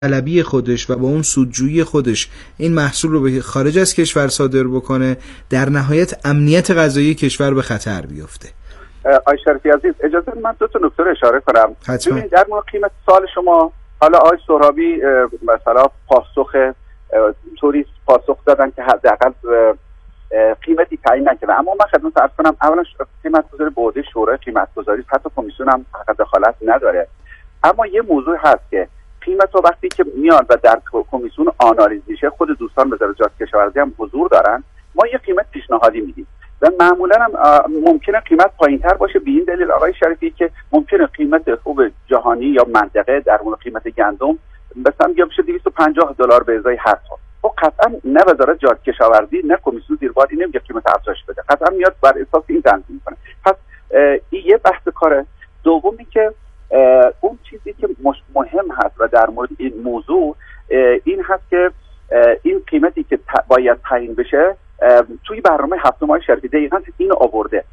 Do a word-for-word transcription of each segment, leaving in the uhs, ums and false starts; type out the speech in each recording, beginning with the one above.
طلبی خودش و با اون سودجویی خودش این محصول رو به خارج از کشور صادر بکنه، در نهایت امنیت غذایی کشور به خطر بیفته. آقای شریفی عزیز اجازه من دو تا نکته رو اشاره کنم. ببینید در مورد قیمت سال شما، حالا آقای سهرابی مثلا پاسخ توریست پاسخ دادن که حداقل قیمتی تعیین نکرده، اما من خدمت عرض کنم اولا قیمت گذاری به عهده شورای قیمت گذاری، حتی کمیسیون هم حق دخالت نداره. اما یه موضوع هست که قیمت رو وقتی که میاد و در کمیسیون آنالیز میشه، خود دوستان وزارت کشاورزی هم حضور دارن، ما یه قیمت پیشنهادی میدیم و معمولا هم ممکنه قیمت پایینتر باشه، به این دلیل آقای شریفی که ممکنه قیمت خوب جهانی یا منطقه در مورد قیمت گندم مثلا یا بشه دویست و پنجاه دلار به ازای هر سال. خب قطعا نه وزارت جهاد کشاورزی نه کمیسیون زیربار نمیگه قیمت افزایش بده، قطعا میاد بر اساس این تنظیم میکنه. پس این یه بحث کاره. دومی که اون چیزی که مهم هست و در مورد این موضوع این هست که این قیمتی که باید تعیین بشه توی برنامه هفتم های شریفی دقیقاً اینو آورده.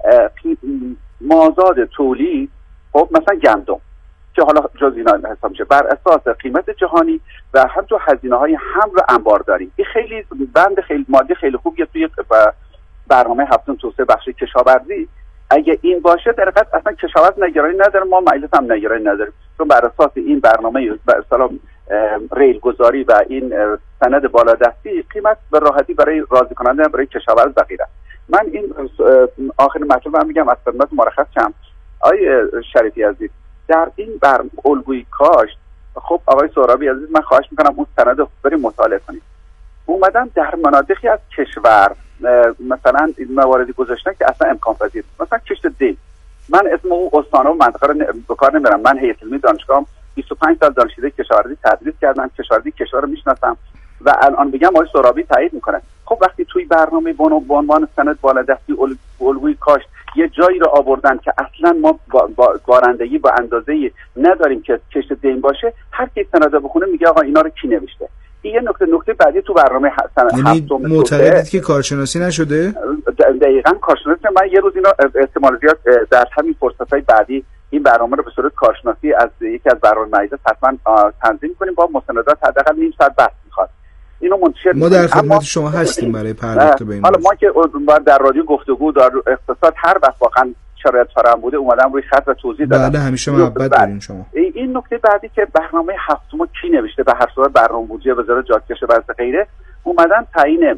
مازاد تولید، خب مثلا گندم که حالا جز اینا حساب میشه بر اساس قیمت جهانی و همچنین هزینه های حمل و انبار داریم. این خیلی بند خیلی مالی خیلی خوبیه توی برنامه هفتم توسعه بخش کشاورزی. اگه این باشه در حقیقت اصلا کشاورز نگرانی نداره، ما مجلس هم نگرانی نداریم، چون بر اساس این برنامه به اصطلاح ریل گذاری و این سند بالادستی قیمت به راحتی برای راضی کننده برای کشاورز و غیره. من این آخرین مطلب هم میگم از خدمت مرخص شم. آقای شریفی عزیز در این بر الگوی کاشت، خب آقای سهرابی عزیز من خواهش میکنم اون سند رو بریم مطالعه کنید. اومدن در مناطقی از کشور مثلا مواردی گذاشتن که اصلا امکان پذیر، مثلا کشت دی، من اسم اون استان و منطقه رو به کار نمیبرم، من هیئت علمی دانشگاهم بیست و پنج سال دانشکده کشاورزی تدریس کردم، کشاورزی کشور رو میشناسم و الان بگم آقای سهرابی تایید میکنه. خب وقتی توی برنامه به عنوان سند بالادستی الگوی کاشت یه جایی رو آوردن که اصلا ما بارندگی با اندازه‌ای نداریم که کشت دیم باشه، هر کی سند بخونه میگه آقا اینا رو کی نوشته. این یه نکته نکته بعدی تو برنامه هفتم. یعنی معتقدید که کارشناسی نشده؟ دقیقاً کارشناسی. من یه روز اینا احتمال زیاد در همین فرصت‌های بعدی این برنامه رو به صورت کارشناسی از یکی از برنامه مجلس حتما تنظیم کنیم با مستندات حداقل نیم ساعت بحث می‌خواد. اینو منتشر ما در خدمت شما هستیم برای پرداخت به این. حالا ما که در رادیو گفتگو در اقتصاد هر وقت واقعا شرایط فراهم بوده اومدم روی خط و توضیح دادم. بله همیشه محبت دارین شما. این نکته بعدی که برنامه هفتم کی نوشته به هر صورت برنامه بودجه وزارت جهاد کشاورزی غیره اومدن تعیین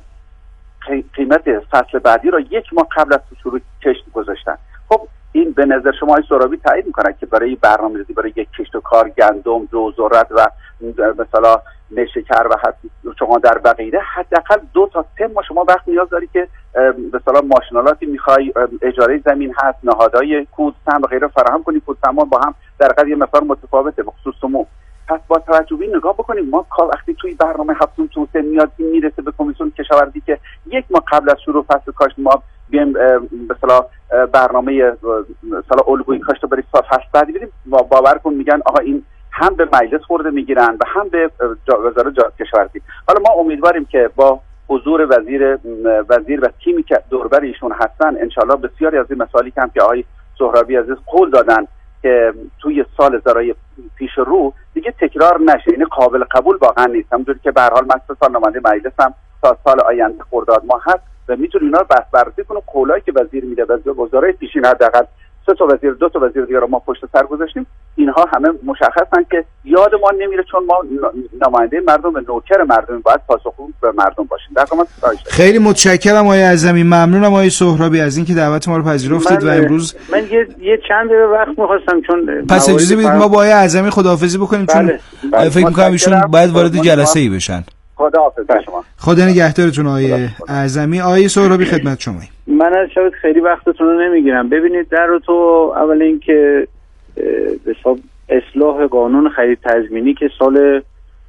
قیمت فصل بعدی را یک ماه قبل از شروع کشت گذاشتن. خب این به نظر شما آقای سهرابی تایید میکنه که برای برنامه‌ریزی برای یک کشت و کار گندم، جو، ذرت و مثلا شکر و شما در بقیه حداقل دو تا سه ماه شما وقت نیاز داری که مثلا ماشینالاتی میخوای، اجاره زمین هست، نهادهای کودسم و غیره فراهم کنی، کودسما با هم در حقیقت یه مقدار متفاوته به خصوص سمو. پس با توجه به این نگاه بکنیم ما وقتی توی برنامه هفتم توسعه میاد این میرسه به کمیسیون کشاورزی که یک ماه قبل از شروع فصل کاشت ما بیایم مثلا برنامه مثلا الگوی کاشت رو برای فصل بعدی بدیم، باور کن میگن آقا این هم به مجلس خورده میگیرن و هم به وزارت جهاد کشاورزی. حالا ما امیدواریم که با حضور وزیر وزیر و تیمی که دوربر ایشون هستن انشالله بسیاری از این مسائلی که هم که آقای سهرابی عزیز قول دادن که توی سال زرای پیش رو دیگه تکرار نشه، یعنی قابل قبول واقعا نیست. همونجوری که به هر حال مجلس سالنامه مجلس هم تا سال آینده خرداد ماه هست و میتونه اینا رو بحث بررسی کنه. قولایی که وزیر میده وزرای پیشین حداقل سه تا وزیر دو تا وزیر دیگه رو ما پشت سر گذاشتیم، اینها همه مشخصن که یاد ما نمیره، چون ما نماینده مردم و نوکر مردم باید پاسخگو به مردم باشیم. در کامل خیلی متشکرم آقای اعظمی، ممنونم آقای سهرابی از اینکه دعوت ما رو پذیرفتید و امروز من یه یه چند دقیقه وقت می‌خواستم چون پس اجازه بدید ما با آقای اعظمی خداحافظی بکنیم. بله. چون بله. فکر می‌کنم ایشون باید وارد جلسه ای بشن. خداحافظ شما. خدا نگهدارتون آقای اعظمی. آقای سهرابی خدمت شما. من از شب خیلی وقتتون رو نمیگیرم. ببینید در رو تو اول اینکه به حساب اصلاح قانون خرید تضمینی که سال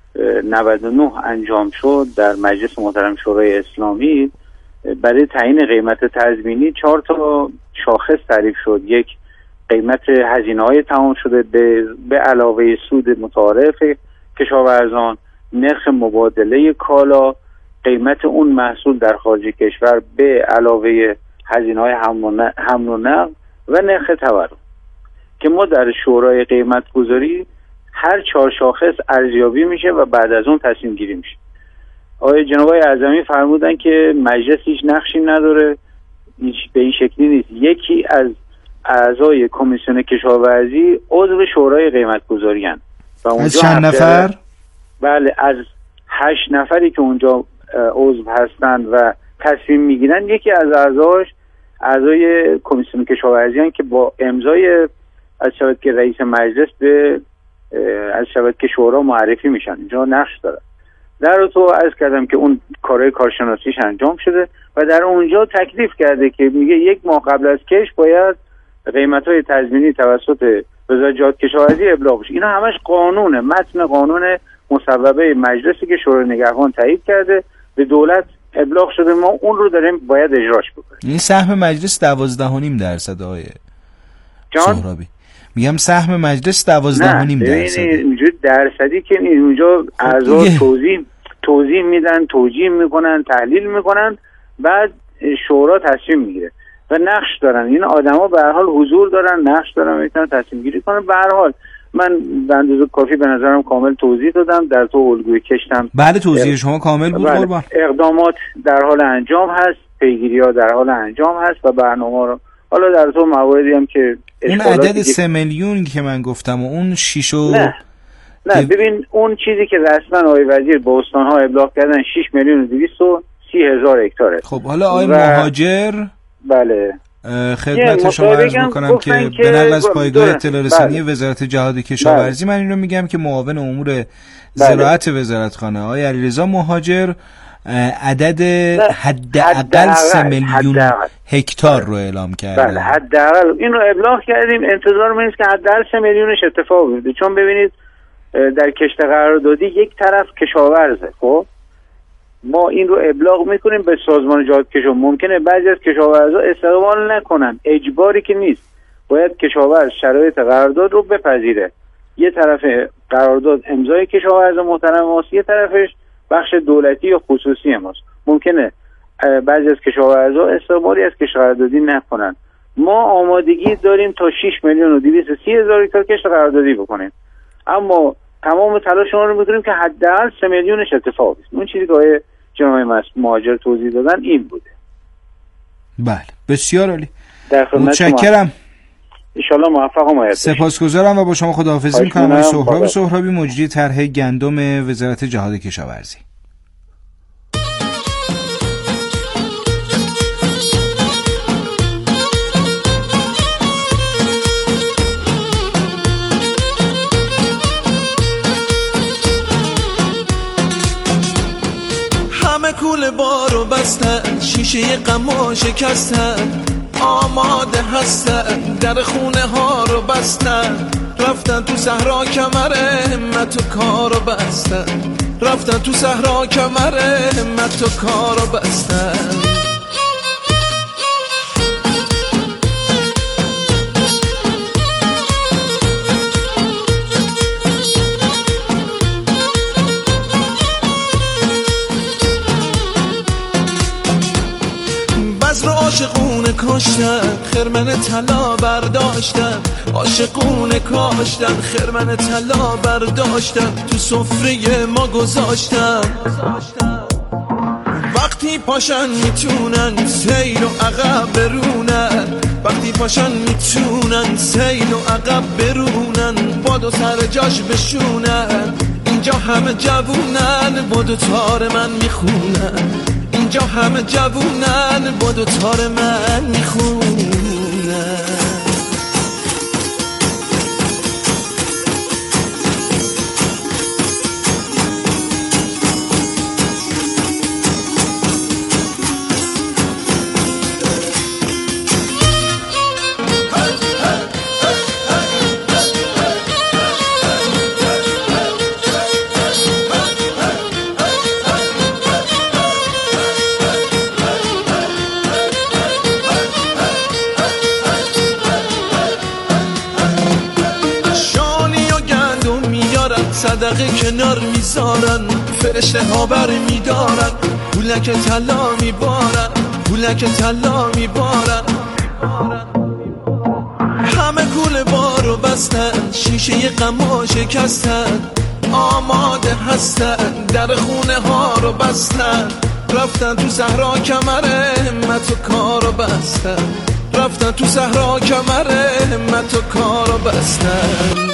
نود و نه انجام شد در مجلس محترم شورای اسلامی برای تعیین قیمت تضمینی چهار تا شاخص تعریف شد. یک قیمت هزینه‌های تمام شده به به علاوه سود متعارف کشاورزان، نرخ مبادله کالا، قیمت اون محصول در خارج کشور به علاوه هزینه‌های حمل و نقل و نرخ تورم که ما در شورای قیمت گذاری هر چهار شاخص ارزیابی میشه و بعد از اون تصمیم گیری میشه. آقای جناب آقای اعظمی فرمودن که مجلس هیچ نقشی نداره، هیچ به این شکلی نیست. یکی از اعضای کمیسیون کشاورزی عضو شورای قیمت گذاری هستند. از چند نفر؟ بله، از هشت نفری که اونجا عضو هستند و تصمیم میگیرن، یکی از اعضاش اعضای کمیسیون کشاورزی هستند که با امضای از شود که رئیس مجلس به از شود که شورا معرفی میشن، اینجا نقش داره. در تو عرض کردم که اون کارهای کارشناسیش انجام شده و در اونجا تکلیف کرده که میگه یک ماه قبل از کش باید قیمت‌های تضمینی توسط وزارت جهاد کشاورزی ابلاغ بشه. اینا همش قانونه، متن قانون مصوبه مجلسی که شورای نگهبان تایید کرده به دولت ابلاغ شده، ما اون رو داریم باید اجراش بکنیم. این سهم مجلس دوازده و نیم درصد آقای سهرابی. میگم سهم مجلس دوازده و نیم درصد. نه اینجوری درصدی که اونجا اعضا توضیح توضیح میدن، توجیه میکنن، تحلیل میکنن، بعد شورا تصمیم میگیره و نقش دارن. این آدما به هر حال حضور دارن، نقش دارن، میتونن تصمیم گیری کنن. به هر حال من به اندازه کافی به نظرم کامل توضیح دادم، در تو الگوی کشتم. بله توضیح شما کامل بود قربان. اقدامات در حال انجام هست، پیگیری‌ها در حال انجام هست و برنامه رو حالا در تو مواردی هم که اون عدد سه میلیون که من گفتم و اون شیش و نه نه ببین اون چیزی که رسما آقای وزیر به استان‌ها ابلاغ کردن شش میلیون و دویست و سی هزار هکتاره. خب حالا آقای و... مهاجر بله خدمت شما عرض میکنم که به نقل از پایگاه اطلاع رسانی بله. وزارت جهاد کشاورزی بله. من این رو میگم که معاون امور زراعت بله. وزارتخانه آقای علیرضا مهاجر عدد حداقل سه میلیون هکتار رو اعلام کرده. بله حداقل این رو ابلاغ کردیم، انتظار ما است که حداقل سه میلیونش اتفاق بیفته، چون ببینید در کشت قراردادی یک طرف کشاورزه. خب ما این رو ابلاغ میکنیم به سازمان جهاد کشاورزی، ممکنه بعضی از کشاورزا استقبال نکنن، اجباری که نیست، باید کشاورز شرایط قرارداد رو بپذیره. یه طرف قرارداد امضای کشاورز محترم ماست، یه طرفش بخش دولتی یا خصوصی ماست. ممکنه بعضی از کشاورزا استقبالی از کشت قراردادی نکنن. ما آمادگی داریم تا شش میلیون و دویست و سی هزار هکتار کشت قراردادی بکنیم، اما تمام تلاش ما رو میکنیم که حداقل سه میلیونش اتفاق بیفته. اون چیزی که آقای جناب مهاجر توضیح دادن این بوده. بله بسیار عالی، متشکرم. ان شاء الله موفق و مایه. سپاسگزارم و با شما خداحافظی میکنم. آقای سهراب سهرابی، مجری طرح گندم وزارت جهاد کشاورزی. کول بارو بستن، شیشه غمو شکستن، آماده هستن در خونه ها رو بستن، رفتن تو صحرا کمر همت و کارو بستن، رفتن تو صحرا کمر همت و کارو بستن. عاشقونه کاشتن، خرمن طلا برداشتن، عاشقونه کاشتن، خرمن طلا برداشتن، تو سفره ما گذاشتن. وقتی پاشن میتونن سیل و عقب برونن، وقتی پاشن میتونن سیل و عقب برونن، بادو سر جاش بشونن. اینجا همه جوونن، بادو تار من میخونن، اینجا همه جوونن، با دو تار من میخونن. صدقه کنار میذارن، فرشته ها بر میدارن، پولک طلا میبارن، پولک طلا میبارن. همه کول بارو بس بستن، شیشه غما شکستن، آماده هستن در خونه ها رو بستن، رفتن تو صحرا کمر همت و کارو بستن، رفتن تو صحرا کمر همت و کارو بستن.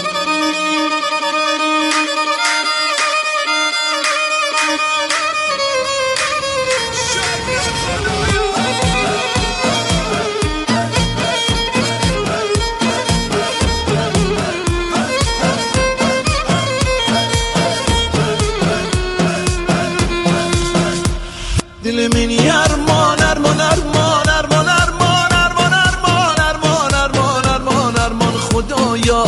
دل منی ارمان ارمان ارمان ارمان ارمان ارمان ارمان ارمان ارمان ارمان ارمان خدایا،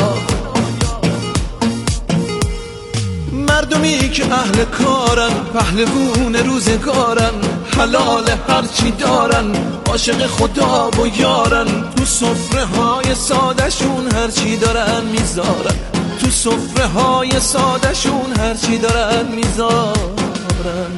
مردمی که اهل کارن، پهلوون روزگارن، حلال هرچی دارن، عاشق خدا و یارن، تو سفره های سادشون هرچی دارن میذارن، تو سفره های سادشون هرچی دارن میذارن.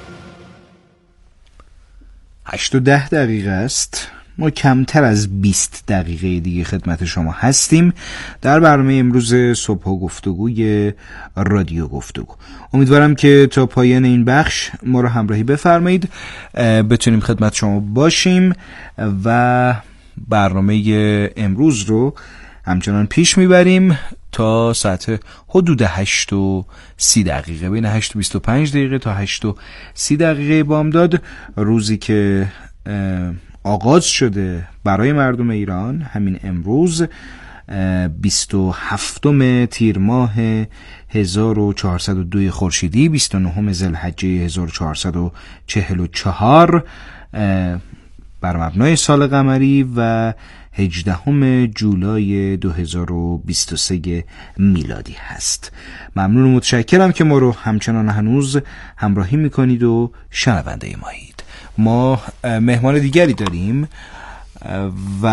هشت و ده دقیقه است. ما کمتر از بیست دقیقه دیگه خدمت شما هستیم در برنامه امروز صبح و گفتگوی رادیو گفتگو. امیدوارم که تا پایان این بخش ما رو همراهی بفرمایید، بتونیم خدمت شما باشیم و برنامه امروز رو همچنان پیش میبریم تا ساعت حدود هشت و سی دقیقه، بین هشت و بیست و پنج دقیقه تا هشت و سی دقیقه بامداد، روزی که آغاز شده برای مردم ایران همین امروز بیست و هفتم تیر ماه هزار و چهارصد و دو خورشیدی، بیست و نهم ذوالحجه هزار و چهارصد و چهل و چهار بر مبنای سال قمری و هجدهم جولای دو هزار و بیست و سه میلادی هست. ممنون و متشکرم که ما رو همچنان هنوز همراهی میکنید و شنونده مایید. ما مهمان دیگری داریم و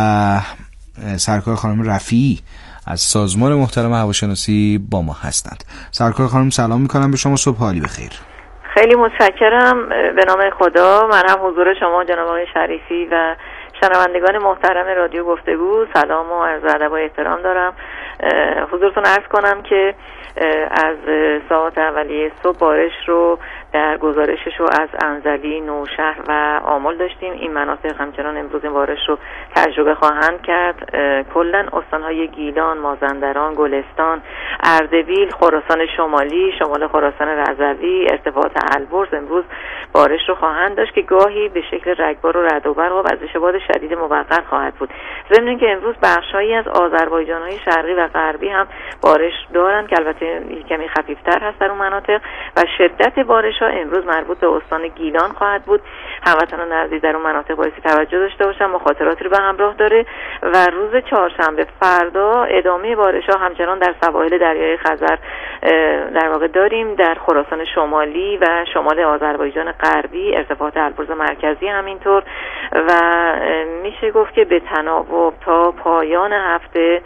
سرکار خانم رفیعی از سازمان محترم هواشناسی با ما هستند. سرکار خانم سلام میکنم به شما، صبح حالی بخیر. خیلی متشکرم. به نام خدا، من هم حضور شما جناب آقای شریفی و شنوندگان محترم رادیو گفتگو سلام و عرض ادب و احترام دارم. حضورتون عرض کنم که از ساعات اولیه صبح بارش رو در گزارشش رو از انزلی، نوشهر و آمل داشتیم. این مناطق همچنان امروز این بارش رو تجربه خواهند کرد. کلا استانهای گیلان، مازندران، گلستان، اردبیل، خراسان شمالی، شمال خراسان رضوی، ارتفاعات البرز امروز بارش رو خواهند داشت که گاهی به شکل رگبار و رعد و برق و وزش باد شدید موقت خواهد بود. ضمن اینکه امروز بخش‌هایی از آذربایجان‌های شرقی و غربی هم بارش دارن که البته کمی خفیف‌تر هست در اون مناطق و شدت بارش‌ها امروز مربوط به استان گیلان خواهد بود. هموطنان عزیز در اون مناطق باید توجه داشته باشن، مخاطراتی رو به همراه داره. و روز چهارشنبه فردا ادامه بارش‌ها همچنان در سواحل دریای خزر در واقع داریم، در خراسان شمالی و شمال آذربایجان غربی، ارتفاعات البرز مرکزی همینطور و میشه گفت که به تناوب تا پایان هفته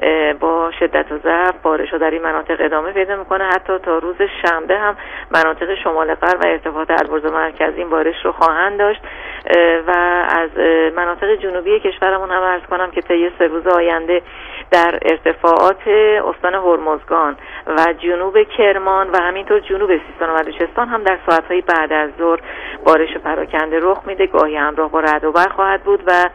با شدت و ضعف بارش‌ها در این مناطق ادامه پیدا میکنه. حتی تا روز شنبه هم مناطق شمال غرب و ارتفاعات البرز مرکزی این بارش رو خواهند داشت و از مناطق جنوبی کشورمون هم عرض کنم که طی سه روز آینده در ارتفاعات استان هرمزگان و جنوب کرمان و همینطور جنوب سیستان و بلوچستان هم در ساعت‌های بعد از ظهر بارش پراکنده رخ میده، گاهی همراه با رعد و برق خواهد بود. و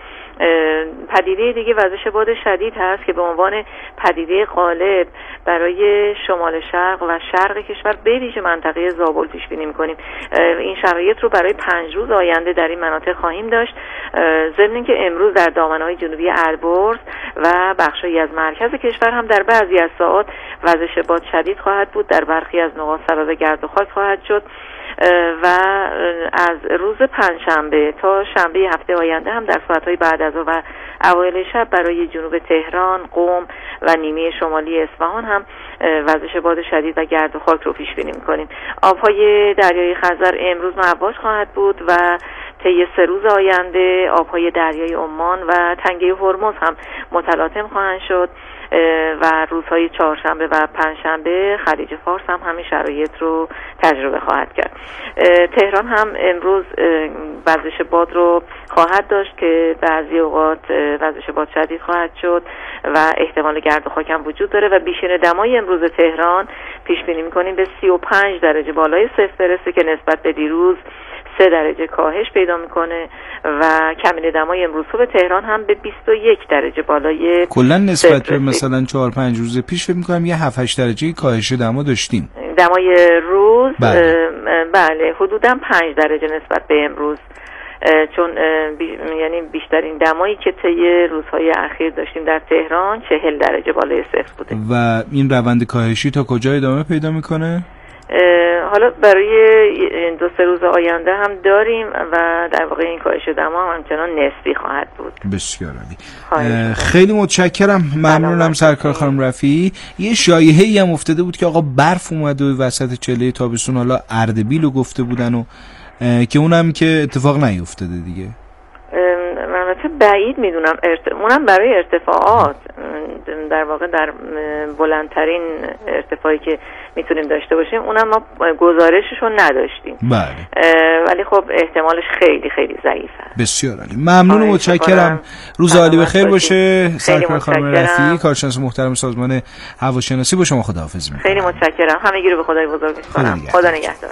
پدیده دیگه وزش باد شدید هست که به عنوان پدیده غالب برای شمال شرق و شرق کشور به ویژه منطقه زابل پیش بینی می‌کنیم. این شرایط رو برای پنج روز آینده در این مناطق خواهیم داشت. ضمن اینکه امروز در دامنه‌های جنوبی البرز و بخشی از مرکز کشور هم در بعضی از ساعات وزش باد شدید خواهد بود، در برخی از نقاط سبب گرد و خاک خواهد شد و از روز پنجشنبه تا شنبه هفته آینده هم در ساعت‌های بعد از ظهر و اوایل شب برای جنوب تهران، قم و نیمه شمالی اصفهان هم وزش باد شدید و گرد و خاک رو پیش بینی می‌کنیم. آب‌های دریای خزر امروز مواج خواهد بود و طی سه روز آینده آب‌های دریای عمان و تنگه هرمز هم متلاطم خواهند شد. و روزهای چهارشنبه و پنجشنبه خلیج فارس هم همین شرایط رو تجربه خواهد کرد. تهران هم امروز وزش باد رو خواهد داشت که بعضی اوقات وزش باد شدید خواهد شد و احتمال گرد و خاک هم وجود داره و بیشتر دمای امروز تهران پیش بینی می‌کنیم به سی و پنج درجه بالای صفر برسه که نسبت به دیروز سه درجه کاهش پیدا میکنه و کمین دمای امروز صبح تهران هم به بیست و یک درجه بالای کلا نسبت به مثلا چهار پنج روز پیش فکر میکنم یه هفت هشت درجه کاهش دما داشتیم. دمای روز بله, بله حدوداً پنج درجه نسبت به امروز، چون بی... یعنی بیشترین دمایی که طی روزهای اخیر داشتیم در تهران چهل درجه بالای صفر بوده. و این روند کاهشی تا کجا ادامه پیدا میکنه؟ حالا برای دو سه روز آینده هم داریم و در واقع این کاهش دما هم همچنان نسبی خواهد بود. بسیار عالی. خیلی متشکرم، ممنونم سرکار خانم رفیعی. یه شایعه‌ای هم افتاده بود که آقا برف اومد و وسط چله تابستون، حالا اردبیلو گفته بودن و که اونم که اتفاق نیفتاده دیگه. البته بعید میدونم ارت... اونم برای ارتفاعات در واقع در بلندترین ارتفاعی که میتونیم داشته باشیم اونم ما گزارشش رو نداشتیم. بله. ولی خب احتمالش خیلی خیلی ضعیفه. بسیار عالی، ممنون و متشکرم. روز عالی بخیر باشه. سرکار خانم رفیعی، کارشناس محترم سازمان هواشناسی، با شما خداحافظی می‌کنم. خیلی متشکرم، همگی رو به خدای بزرگ می‌سپارم. خدا نگهدار.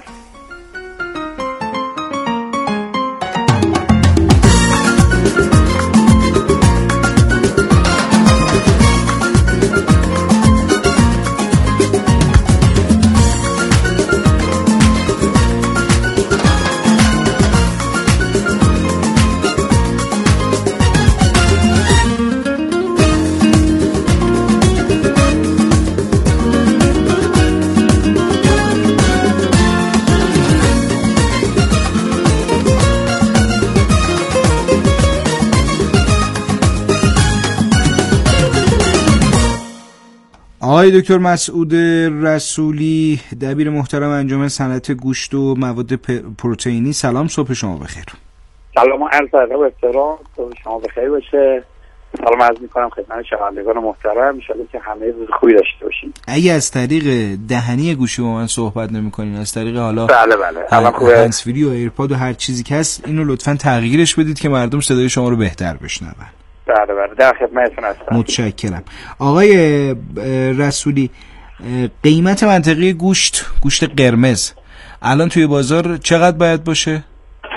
آقای دکتر مسعود رسولی، دبیر محترم انجمن صنعت گوشت و مواد پروتئینی، سلام، صبح شما بخیر. سلام و عرض ادب و احترام، صبح شما بخیر باشه. سلام عرض می‌کنم خدمت شنوندگان محترم، ان شاءالله که همه روز خوبی داشته باشین. اگه از طریق دهنی گوشی با من صحبت نمی‌کنین، از طریق حالا بله بله الان خوبه، هندزفری و ایرپاد و هر چیزی که هست، اینو لطفاً تغییرش بدید که مردم صدای شما رو بهتر بشنون. بله بله در خدمتتون هستم. متشکرم. آقای رسولی، قیمت منطقی گوشت، گوشت قرمز الان توی بازار چقدر باید باشه؟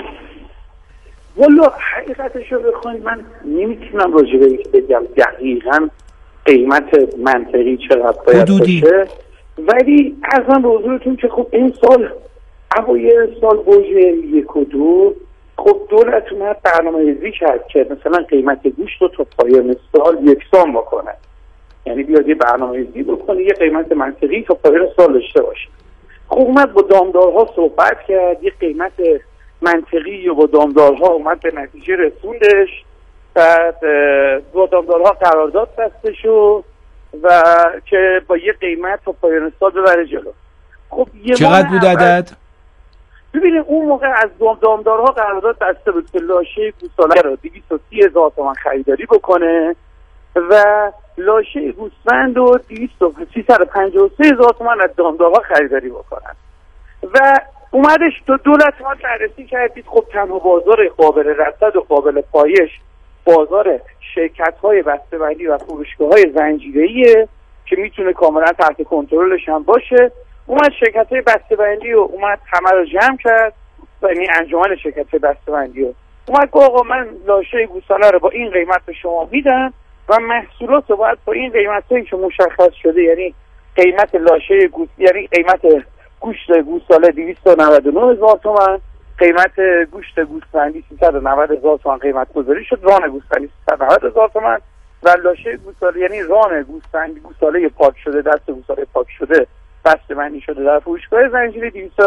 والا حقیقتش رو بخواید من نمیتونم راجع به این بگم دقیقاً قیمت منطقی چقدر باید حدودی باشه، ولی ارزم به حضورتون که خب این سال اوایل سال بوجه یک و دو خب دولت اومد برنامه‌ریزی کرد که مثلا قیمت گوشت رو تا پایان سال یکسان بکنه، یعنی بیاد یه برنامه‌ریزی بکنه یه قیمت منطقی تا پایان سال داشته باشه. خب اومد با دامدارها صحبت کرد، یه قیمت منطقی و با دامدارها اومد به نتیجه رسوندش، بعد با دامدارها قرارداد بسته شد و که با یه قیمت تا پایان سال ببره جلو. خب یه چقدر بود عدد؟ ببینید اون موقع از دامدارها قرارداد بسته بود که لاشه گوساله رو دویست و سی هزار تومان خریداری بکنه و لاشه گوسفند رو سیصد و پنجاه و سه هزار تومان از دامدارها خریداری بکنن و اومدش تو دولت ما بررسی کردید. خب تنها بازار قابل رصد و قابل پایش بازار شرکت‌های بسته‌بندی و فروشگاه‌های زنجیره‌ایه که میتونه کاملا تحت کنترلش هم باشه. اومد شرکت‌های بسته‌بندی و اومد همه رو جمع کرد، یعنی انجمن شرکت‌های بسته‌بندی و اومد گفت آقا من لاشه گوساله رو با این قیمت به شما میدم و محصولات رو باید با این قیمتایی که مشخص شده، یعنی قیمت لاشه گوس یعنی قیمت گوشت گوساله دویست و نود و نه هزار تومان، قیمت گوشت گوسفندی سیصد و نود هزار تومان قیمت گذاری شد، ران گوسفندی سیصد و نود هزار تومان و لاشه گوساله یعنی ران گوسفندی گوساله پاک شده، دست گوساله پاک شده بسته‌بندی شده در فروشگاه زنجیره دویست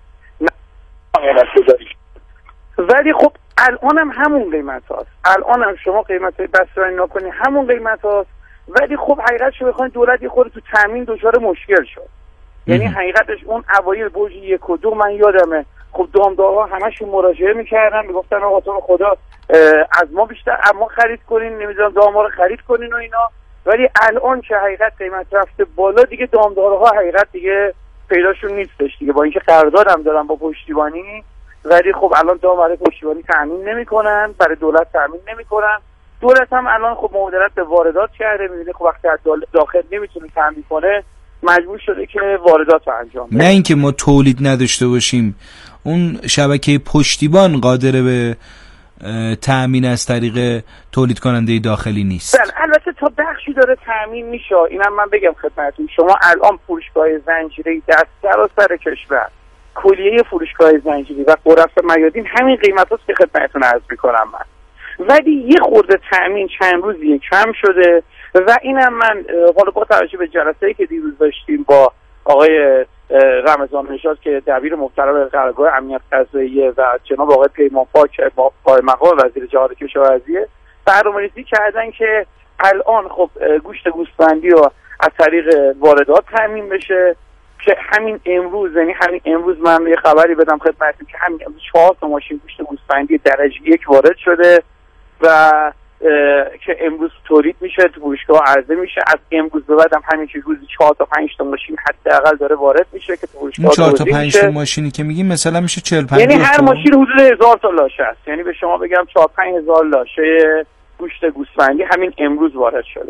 ولی خب الان هم همون قیمت هاست، الان هم شما قیمت بسته‌بندی نکنی همون قیمت هاست، ولی خب حقیقتش رو بخواین دولت یه خورده تو تامین دچار مشکل شد. یعنی حقیقتش اون اوایل بوج یک و دو من یادمه خب دامدارها همشون مراجعه میکردن میگفتن آقا تو خدا از ما بیشتر اما خرید کنین، نمیدونم دام‌ها رو خرید کنین و اینا، ولی الان که حقیقت قیمت رفته بالا دیگه دامدارها حقیقت دیگه پیداشون نیستش دیگه، با اینکه قرارداد هم دارن با پشتیبانی، ولی خب الان دام برای پشتیبانی تامین نمیکنن، برای دولت تامین نمیکنن. دولت هم الان خب مبادرت به واردات کرده، میبینه خب وقتی از داخل نمیتونه تامین کنه مجبور شده که واردات رو انجام بده. نه اینکه ما تولید نداشته باشیم، اون شبکه پشتیبان قادر به تأمین از طریق تولید کننده داخلی نیست. بله البته تا بخشی داره تأمین میشه. اینم من بگم خدمتتون، شما الان فروشگاه زنجیره‌ای در سراسر کشور، کلیه فروشگاه زنجیری و غرف میادین همین قیمت هاست که خدمتتون عرض میکنم من، ولی یه خورده تأمین چند روزی کم شده و اینم من حالا با توجه به جلسه‌ای که دیروز داشتیم با آقای رمضان نژاد که دبیر محترم قرارگاه امنیت غذایی و جناب آقای پیمان پاک با مقام وزیر جهاد کشاورزی برنامه‌ریزی کردن که الان خب گوشت گوسفندی رو از طریق واردات تامین بشه، که همین امروز یعنی همین امروز من یه خبری بدم خدمتتون که همین امروز چهار تا ماشین گوشت گوسفندی درجه یک وارد شده و که امروز تولید میشه، تو فروشگاه عرضه میشه. از امروز به بعد هم همین که روزی چهار تا پنج تا ماشین حداقل داره وارد میشه که تو فروشگاه چهار تا پنج تا ماشینی که میگیم مثلا میشه چهل پنجاه، یعنی هر ماشین حدود هزار تا لاشه است. یعنی به شما بگم چهار پنج هزار لاشه گوشت گوسفندی همین امروز وارد شده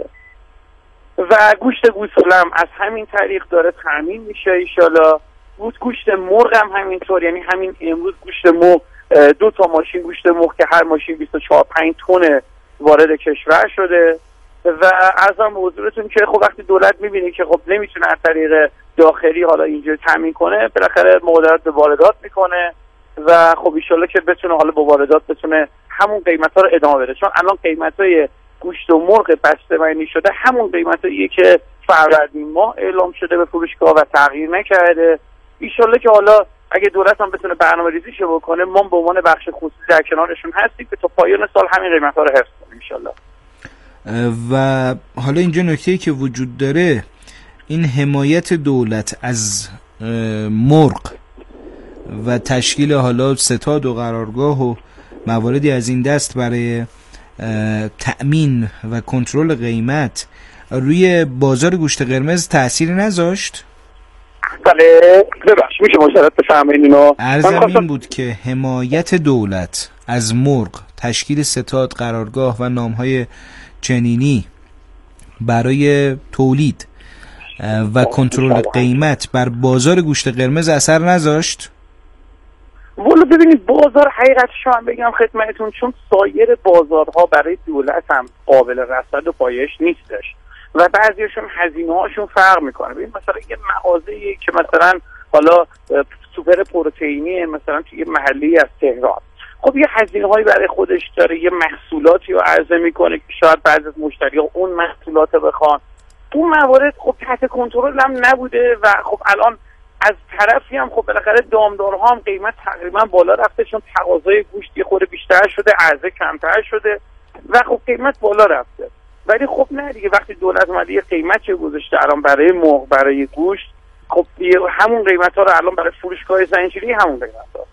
و گوشت گوسفندم از همین طریق داره تامین میشه ان بود. گوشت مرغ هم همینطور، یعنی همین امروز گوشت مرغ دو تا ماشین گوشت مرغ که هر ماشین بیست و چهار پنج تن وارد کشور شده و ارزم به حضورتون که خب وقتی دولت میبینه که خب نمیتونه از طریق داخلی حالا اینجوری تامین کنه، بالاخره مبادرت به واردات میکنه و خب ان شاءالله که بتونه حالا با واردات بتونه همون قیمتا رو ادامه بده، چون الان قیمتای گوشت و مرغ بسته‌بندی شده همون قیمتاییه که فروردین ماه اعلام شده به فروشگاه و تغییر نکرده. ان شاءالله که حالا اگه دولت هم بتونه برنامه‌ریزیشو بکنه، ما به عنوان بخش خصوصی در کنارشون هستیم که تا پایان سال همین قیمت‌ها رو حفظ کنیم ان شاءالله. و حالا اینجا نکته‌ای که وجود داره این حمایت دولت از مرغ و تشکیل حالا ستاد و قرارگاه و مواردی از این دست برای تأمین و کنترل قیمت روی بازار گوشت قرمز تأثیری نذاشت؟ بله ببخش میشه مشارکت بفرمایید اینو. عرضم این بود که حمایت دولت از مرغ، تشکیل ستاد، قرارگاه و نامهای چنینی برای تولید و کنترل قیمت بر بازار گوشت قرمز اثر نذاشت؟ والا ببینید بازار حقیقتش هم بگم خدمتتون، چون سایر بازارها برای دولت هم قابل رصد و پایش نیستش و بعضیشون هزینه هاشون فرق میکنه. ببین مثلا یه مغازه‌ای که مثلا حالا سوپر پروتئینی مثلا توی محلی از تهران، خب یه هزینه هایی برای خودش داره، یه محصولاتی رو عرضه میکنه که شاید بعضی از مشتری‌ها اون محصولات رو بخوان. اون موارد خب تحت کنترل هم نبوده و خب الان از طرفی هم خب بالاخره دامدارها هم قیمت تقریبا بالا رفته، چون تقاضای گوشت یه خورده بیشتر شده، عرضه کمتر شده و خب قیمت بالا رفته. ولی خب نه دیگه، وقتی دولت اومده یه قیمت چه گذاشته الان برای مرغ، برای گوشت، خب همون قیمت‌ها رو الان برای فروشگاه زنجیری همون قیمت‌ها.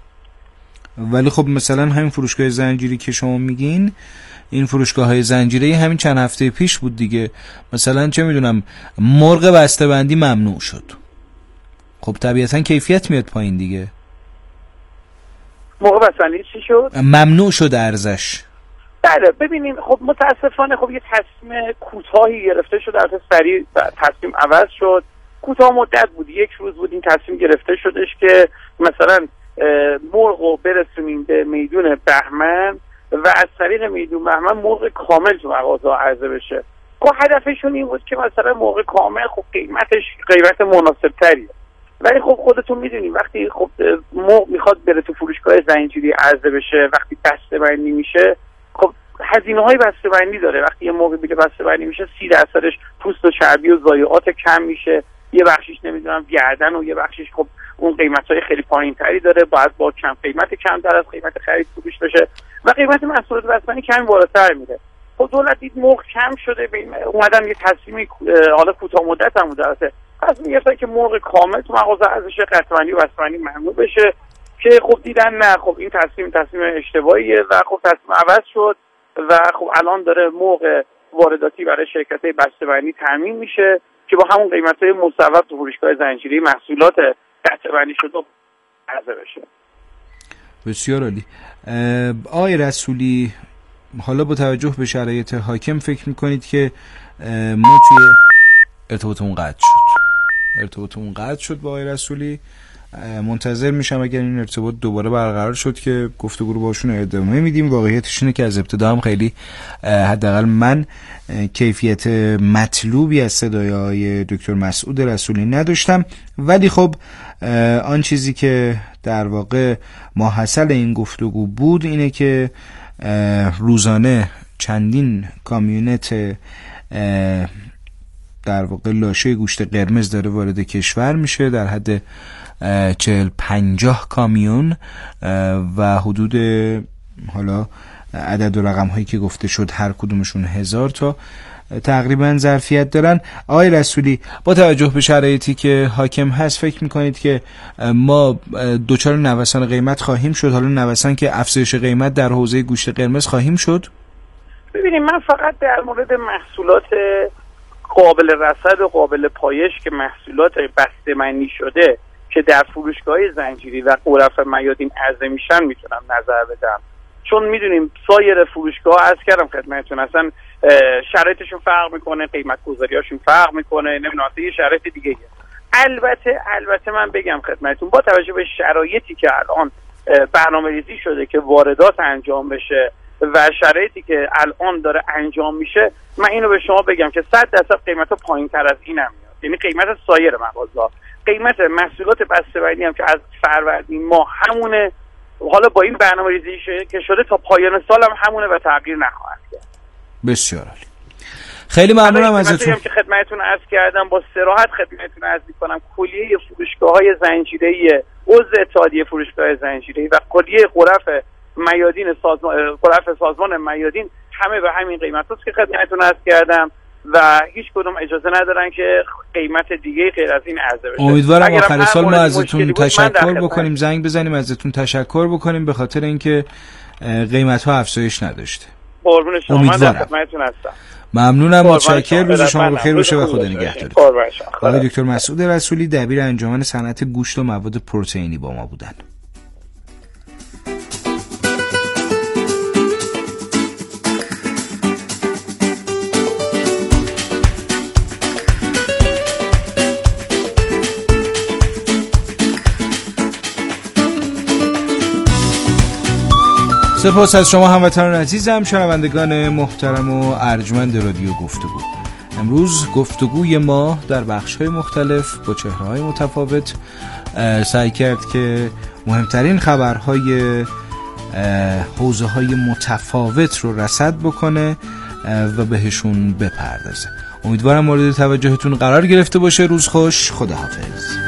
ولی خب مثلا همین فروشگاه زنجیری که شما میگین، این فروشگاه‌های زنجیری همین چند هفته پیش بود دیگه، مثلا چه میدونم مرغ بسته‌بندی ممنوع شد، خب طبیعتا کیفیت میاد پایین دیگه. مرغ بسته‌بندی چی شد؟ ممنوع شد ارزش. بله ببینیم خب متاسفانه خب یه تصمیم کوتاهی گرفته شد، البته سریع تصمیم عوض شد. کوتاه مدت بود، یک روز بود این تصمیم گرفته شدش که مثلا مرغ رو برسونیم به میدون بهمن و از طریق میدون بهمن مرغ کامل تو مغازه عرضه بشه. خب هدفشون این بود که مثلا مرغ کامل خب قیمتش قیمت مناسب تریه، ولی خب خودتون میدونید وقتی خب مرغ میخواد بره تو فروشگاه زنجیری عرضه بشه، وقتی بسته‌بندی میشه خب هزینه های بسته‌بندی داره. وقتی یه مرغ دیگه بسته‌بندی میشه سی درصدش پوست و چربی و ضایعات کم میشه، یه بخشیش نمیدونم گردن و یه بخشیش خب اون قیمت‌های خیلی پایین‌تری داره، باید با کم قیمت کمتر از قیمت خرید فروش بشه و قیمت محصولات بسته‌بندی کمی بالاتر میره. خب دولت دید مرغ کم شده، اومدن یه تصمیمی حالا کوتاه مدت هم بود البته، تصمیم گرفتن که مرغ کامل تو مغازه ارزش قطعه‌بندی و بسته‌بندی ممنوع بشه، که خب دیدن نه خب این تصمیم تصمیم اشتباهیه و خب تصمیم عوض شد و خب الان داره مرغ وارداتی برای شرکت‌های بسته‌بندی تامین میشه که با همون قیمت‌های مصوب تو فروشگاه زنجیره‌ای محصولات بسته‌بندی شده عرضه بشه. بسیار عالی. آقای رسولی، حالا با توجه به شرایط حاکم فکر میکنید که ما توی ارتباطمون قطع شد ارتباطمون قطع شد با آقای رسولی. منتظر میشم اگر این ارتباط دوباره برقرار شد که گفتگو رو باشون ادامه میدیم. واقعیتش اینه که از ابتدا هم خیلی حداقل من کیفیت مطلوبی از صدای آقای دکتر مسعود رسولی نداشتم، ولی خب آن چیزی که در واقع ماحصل این گفتگو بود اینه که روزانه چندین کامیونت در واقع لاشه گوشت قرمز داره وارد کشور میشه، در حد چهل پنجاه کامیون و حدود حالا عدد و رقم هایی که گفته شد هر کدومشون هزار تا تقریبا ظرفیت دارن. آقای رسولی، با توجه به شرایطی که حاکم هست فکر میکنید که ما دوچار نوسان قیمت خواهیم شد؟ حالا نوسان که افزایش قیمت در حوزه گوشت قرمز خواهیم شد؟ ببینید، من فقط در مورد محصولات قابل رصد و قابل پایش که محصولات بسته‌بندی شده که در فروشگاه‌های زنجیری و غرف میادین عرضه میشن میتونم نظر بدم، چون میدونیم سایر فروشگاه از کردم خدمتتون اصلا شرایطشون فرق میکنه، قیمت گذاریاشون فرق میکنه، نمیدونم یه شرایط دیگه. البته البته من بگم خدمتتون با توجه به شرایطی که الان برنامه‌ریزی شده که واردات انجام بشه و شرایطی که الان داره انجام میشه، من اینو به شما بگم که صد درصد قیمتا پایین‌تر از اینم میاد، یعنی قیمت سایر مغازه‌ها، قیمت محصولات بسته‌بندی هم که از فروردین ماه همونه، حالا با این برنامه‌ریزی که شده تا پایان سال هم همونه و تغییر نخواهد کرد. بسیار عالی. خیلی ممنونم ازتون. که خدمتتون عرض کردم، با صراحت خدمتتون عرض می‌کنم کلیه فروشگاه‌های زنجیره‌ای عضو اتحادیه فروشگاه زنجیره‌ای و کلیه غرف میادین سازمان غرف سازمان میادین همه به همین قیمت است که خدمتتون عرض کردم و هیچ کدوم اجازه ندارن که قیمت دیگه غیر از این عرضه بشه. امیدوارم آخر سال ما ازتون تشکر بکنیم، زنگ بزنیم ازتون تشکر بکنیم به خاطر اینکه قیمت ها افزایش نداشته. قربون شما، من در خدمتتون هستم. ممنونم، متشکرم. روز شما بخیر باشه و خدا نگهدار. آقای دکتر مسعود رسولی دبیر انجمن صنعت گوشت و مواد پروتئینی با ما بودن. سپاس از شما هموطنان عزیزم، شنوندگان محترم و ارجمند رادیو گفتگو. امروز گفتگوی ما در بخش‌های مختلف با چهره‌های متفاوت سعی کرد که مهمترین خبرهای حوزه‌های متفاوت رو رصد بکنه و بهشون بپردازه. امیدوارم مورد توجهتون قرار گرفته باشه. روز خوش، خداحافظ.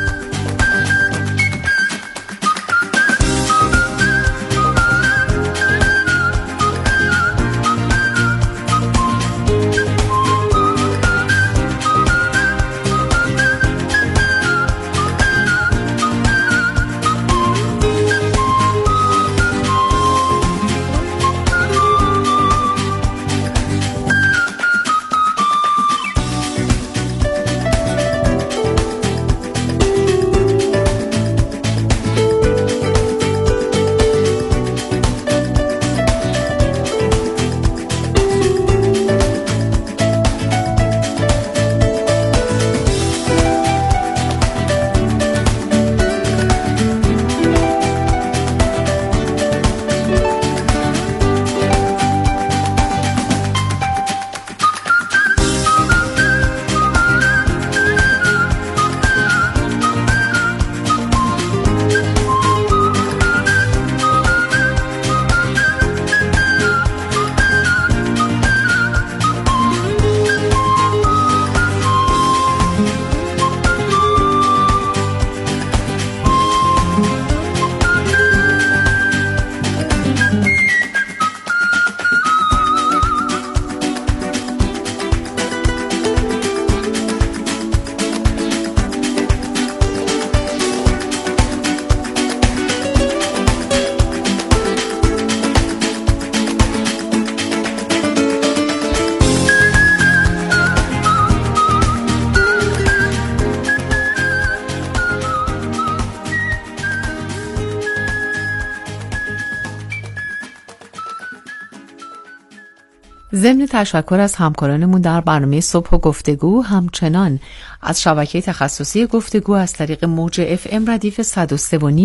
ضمن تشکر از همکارانمون در برنامه صبح و گفتگو، همچنان از شبکه تخصصی گفتگو از طریق موج اف ام ردیف صد و سه و نیم